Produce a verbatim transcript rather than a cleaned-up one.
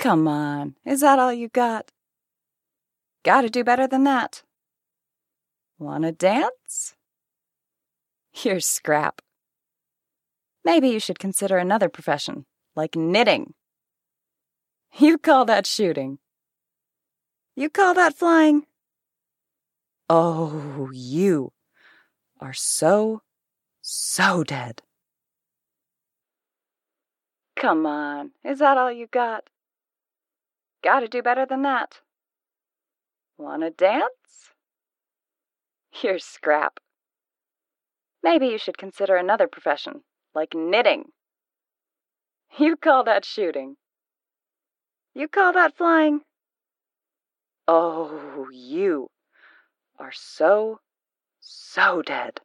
Come on, is that all you got? Gotta do better than that. Wanna dance? You're scrap. Maybe you should consider another profession, like knitting. You call that shooting? You call that flying? Oh, you are so, so dead. Come on, is that all you got? Gotta do better than that. Wanna dance? You're scrap. Maybe you should consider another profession, like knitting. You call that shooting? You call that flying? Oh, you are so, so dead.